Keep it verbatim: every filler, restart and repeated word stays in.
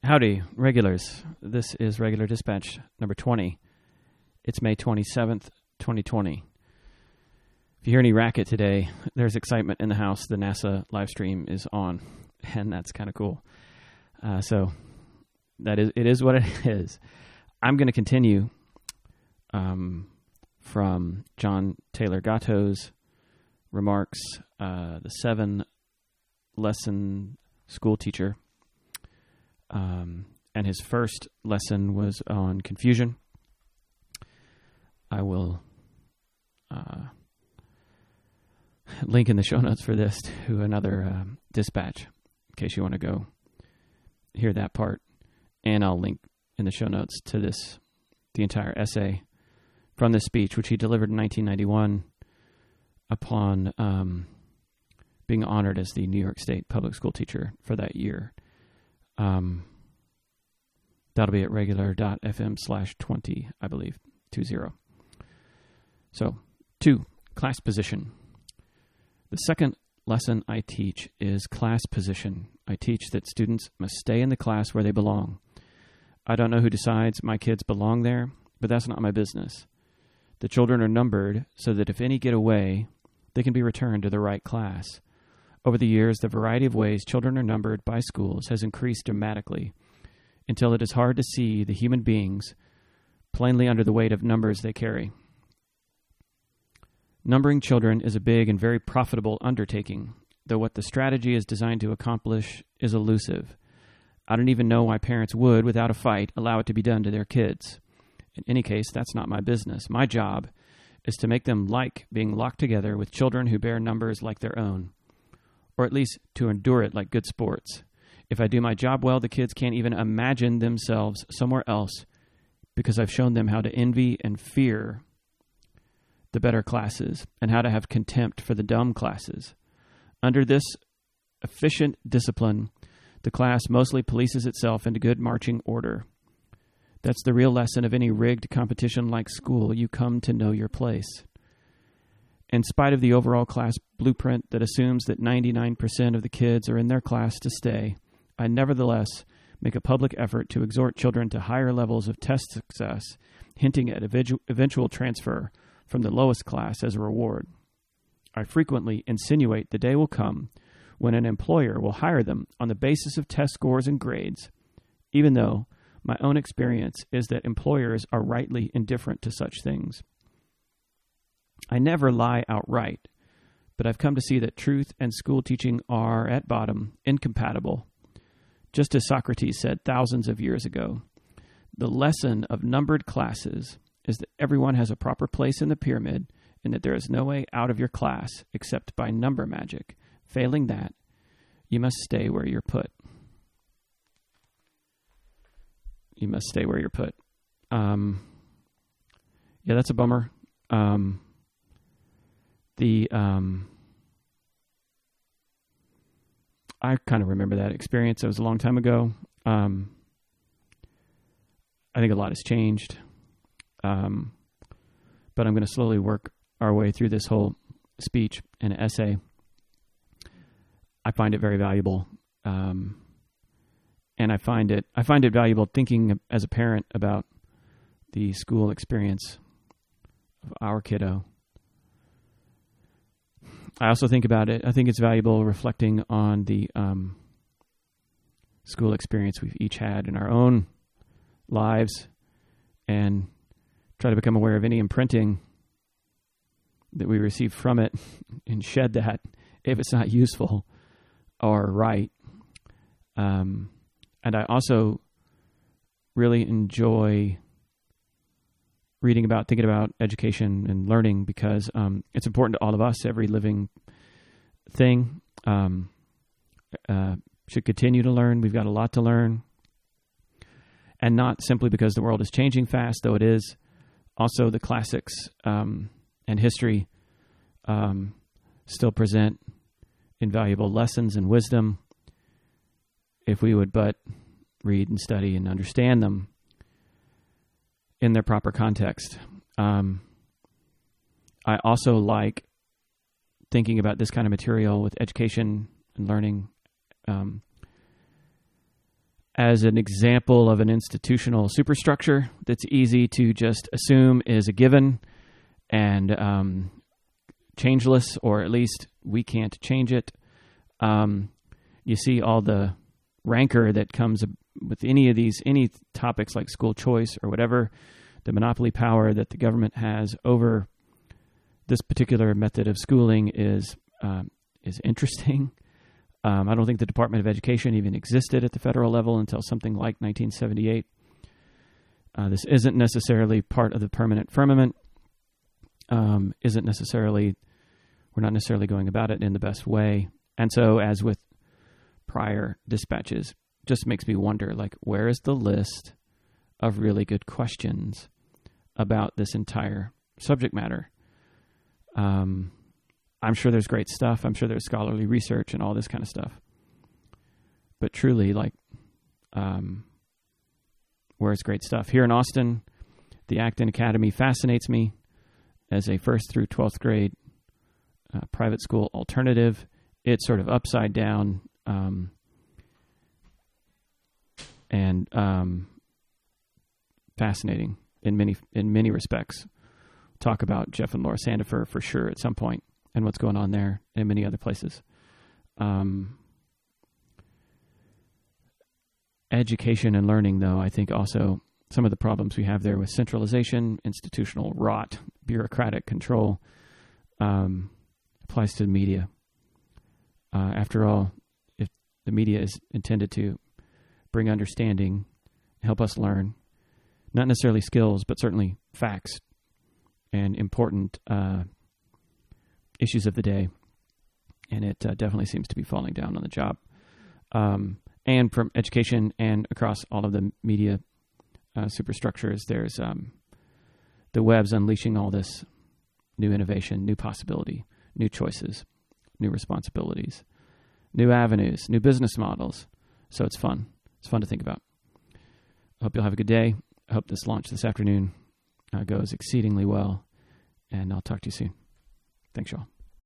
Howdy, regulars. This is Regular Dispatch number twenty. It's May twenty-seventh, twenty twenty. If you hear any racket today, there's excitement in the house. The NASA live stream is on, and that's kind of cool. Uh, so that is, it is what it is. I'm going to continue um, from John Taylor Gatto's remarks, uh, the seven lesson school teacher. Um, and his first lesson was on confusion. I will uh, link in the show notes for this to another um, dispatch in case you want to go hear that part. And I'll link in the show notes to this, the entire essay from this speech, which he delivered in nineteen ninety-one upon um, being honored as the New York State public school teacher for that year. Um, that'll be at regular.fm slash 20, I believe, two zero. So, two, class position. The second lesson I teach is class position. I teach that students must stay in the class where they belong. I don't know who decides my kids belong there, but that's not my business. The children are numbered so that if any get away, they can be returned to the right class. Over the years, the variety of ways children are numbered by schools has increased dramatically until it is hard to see the human beings plainly under the weight of numbers they carry. Numbering children is a big and very profitable undertaking, though what the strategy is designed to accomplish is elusive. I don't even know why parents would, without a fight, allow it to be done to their kids. In any case, that's not my business. My job is to make them like being locked together with children who bear numbers like their own, or at least to endure it like good sports. If I do my job well, the kids can't even imagine themselves somewhere else because I've shown them how to envy and fear the better classes and how to have contempt for the dumb classes. Under this efficient discipline, the class mostly polices itself into good marching order. That's the real lesson of any rigged competition like school. You come to know your place. In spite of the overall class blueprint that assumes that ninety-nine percent of the kids are in their class to stay, I nevertheless make a public effort to exhort children to higher levels of test success, hinting at eventual transfer from the lowest class as a reward. I frequently insinuate the day will come when an employer will hire them on the basis of test scores and grades, even though my own experience is that employers are rightly indifferent to such things. I never lie outright, but I've come to see that truth and school teaching are, at bottom, incompatible. Just as Socrates said thousands of years ago, the lesson of numbered classes is that everyone has a proper place in the pyramid and that there is no way out of your class except by number magic. Failing that, you must stay where you're put. You must stay where you're put. Um, yeah, that's a bummer. Um, The, um, I kind of remember that experience. It was a long time ago. Um, I think a lot has changed. Um, but I'm going to slowly work our way through this whole speech and essay. I find it very valuable. Um, and I find it, I find it valuable thinking as a parent about the school experience of our kiddo. I also think about it. I think it's valuable reflecting on the um, school experience we've each had in our own lives and try to become aware of any imprinting that we receive from it and shed that if it's not useful or right. Um, and I also really enjoy reading about, thinking about education and learning because um, it's important to all of us. Every living thing um, uh, should continue to learn. We've got a lot to learn. And not simply because the world is changing fast, though it is. Also, the classics um, and history um, still present invaluable lessons and wisdom if we would but read and study and understand them in their proper context. Um, I also like thinking about this kind of material with education and learning. Um, as an example of an institutional superstructure that's easy to just assume is a given and um, changeless, or at least we can't change it. Um, you see all the rancor that comes with any of these, any topics like school choice or whatever, the monopoly power that the government has over this particular method of schooling is um, is interesting. Um, I don't think the Department of Education even existed at the federal level until something like nineteen seventy-eight. Uh, this isn't necessarily part of the permanent firmament. Um, isn't necessarily, we're not necessarily going about it in the best way. And so, as with prior dispatches, just makes me wonder, like, where is the list of really good questions about this entire subject matter? Um, I'm sure there's great stuff. I'm sure there's scholarly research and all this kind of stuff. But truly, like, um, where's great stuff? Here in Austin, the Acton Academy fascinates me as a first through twelfth grade uh, private school alternative. It's sort of upside down um, and um, fascinating in many in many respects. Talk about Jeff and Laura Sandifer for sure at some point, and what's going on there and many other places. Um, education and learning, though, I think also some of the problems we have there with centralization, institutional rot, bureaucratic control, um, applies to the media. Uh, after all, if the media is intended to bring understanding, help us learn, not necessarily skills, but certainly facts and important uh, issues of the day, and it uh, definitely seems to be falling down on the job. Um, and from education and across all of the media uh, superstructures, there's um, the web's unleashing all this new innovation, new possibility, new choices, new responsibilities, new avenues, new business models. So it's fun. It's fun to think about. I hope you'll have a good day. I hope this launch this afternoon uh, goes exceedingly well, and I'll talk to you soon. Thanks, y'all.